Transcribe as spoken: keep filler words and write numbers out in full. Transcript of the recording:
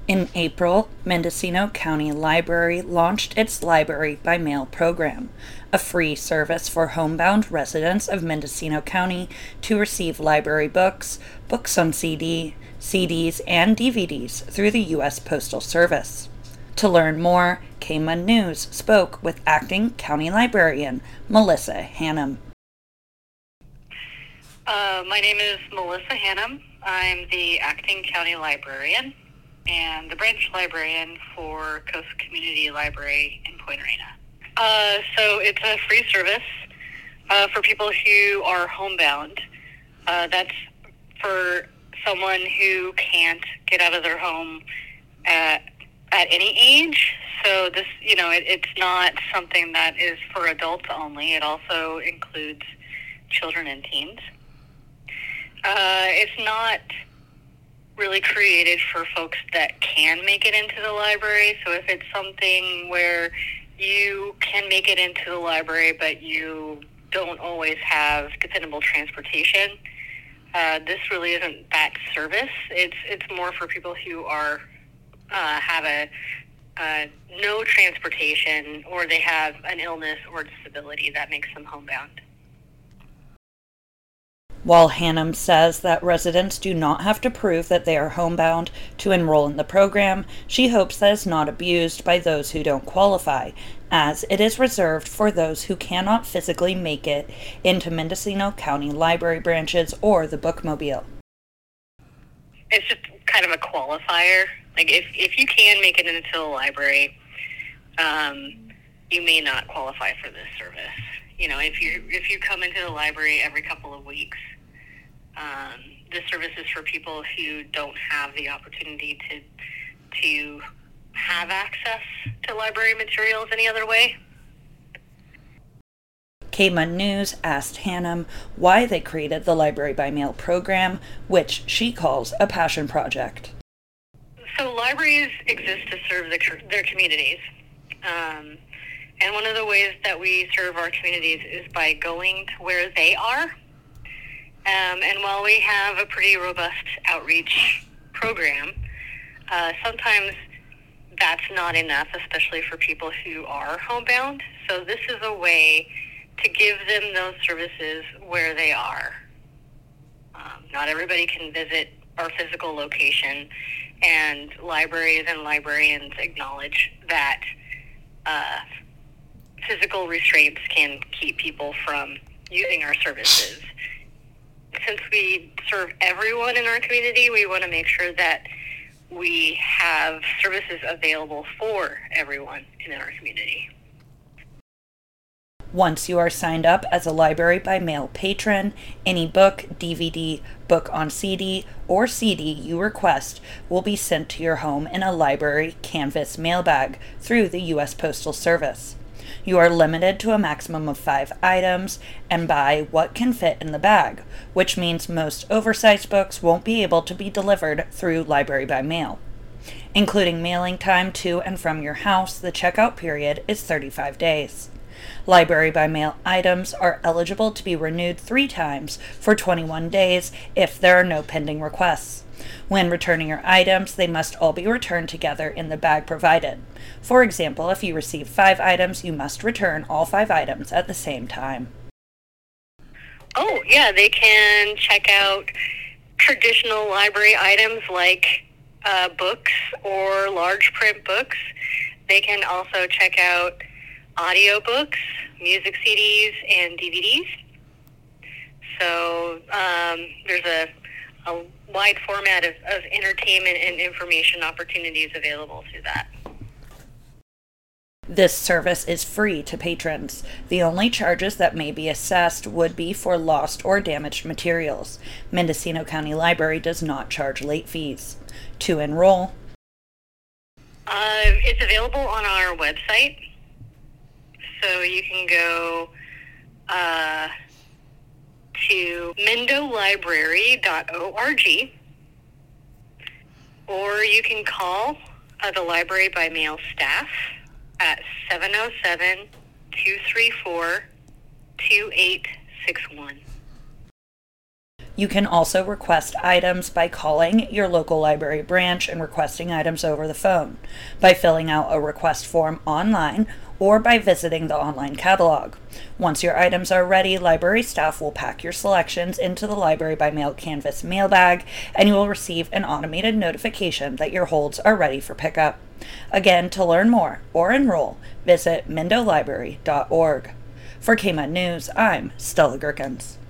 In April, Mendocino County Library launched its Library by Mail program, a free service for homebound residents of Mendocino County to receive library books, books on C D, C Ds, and D V Ds through the U S Postal Service. To learn more, K M U N News spoke with Acting County Librarian Melissa Hannum. Uh, my name is Melissa Hannum. I'm the Acting County Librarian and the branch librarian for Coast Community Library in Point Arena. Uh, so it's a free service uh, for people who are homebound. Uh, that's for someone who can't get out of their home at, at any age. So this, you know, it, it's not something that is for adults only. It also includes children and teens. Uh, it's not really created for folks that can make it into the library. So if it's something where you can make it into the library, but you don't always have dependable transportation, uh, this really isn't that service. It's it's more for people who are uh, have a uh, no transportation, or they have an illness or disability that makes them homebound. While Hannum says that residents do not have to prove that they are homebound to enroll in the program, she hopes that it's not abused by those who don't qualify, as it is reserved for those who cannot physically make it into Mendocino County Library branches or the Bookmobile. It's just kind of a qualifier. Like if, if you can make it into the library, um, you may not qualify for this service. You know, if you if you come into the library every couple of weeks, um, this service is for people who don't have the opportunity to to have access to library materials any other way. K M U N News asked Hannum why they created the Library by Mail program, which she calls a passion project. So libraries exist to serve the, their communities. Um, And one of the ways that we serve our communities is by going to where they are. Um, and while we have a pretty robust outreach program, uh, sometimes that's not enough, especially for people who are homebound. So this is a way to give them those services where they are. Um, not everybody can visit our physical location, and libraries and librarians acknowledge that uh, physical restraints can keep people from using our services. Since we serve everyone in our community, we want to make sure that we have services available for everyone in our community. Once you are signed up as a Library by Mail patron, any book, D V D, book on C D, or C D you request will be sent to your home in a library canvas mailbag through the U S Postal Service. You are limited to a maximum of five items and buy what can fit in the bag, which means most oversized books won't be able to be delivered through Library by Mail. Including mailing time to and from your house, the checkout period is thirty-five days. Library by Mail items are eligible to be renewed three times for twenty-one days if there are no pending requests. When returning your items, they must all be returned together in the bag provided. For example, if you receive five items, you must return all five items at the same time. Oh, yeah, they can check out traditional library items like uh, books or large print books. They can also check out audiobooks, music C Ds, and D V Ds. So um, there's a, a wide format of, of entertainment and information opportunities available through that. This service is free to patrons. The only charges that may be assessed would be for lost or damaged materials. Mendocino County Library does not charge late fees. To enroll, uh, it's available on our website. So you can go uh, to mendo library dot org, or you can call uh, the Library by Mail staff at seven oh seven, two three four, two eight six one. You can also request items by calling your local library branch and requesting items over the phone, by filling out a request form online, or by visiting the online catalog. Once your items are ready, library staff will pack your selections into the Library by Mail Canvas mailbag, and you will receive an automated notification that your holds are ready for pickup. Again, to learn more or enroll, visit mendo library dot org. For K M U D News, I'm Stella Gerkens.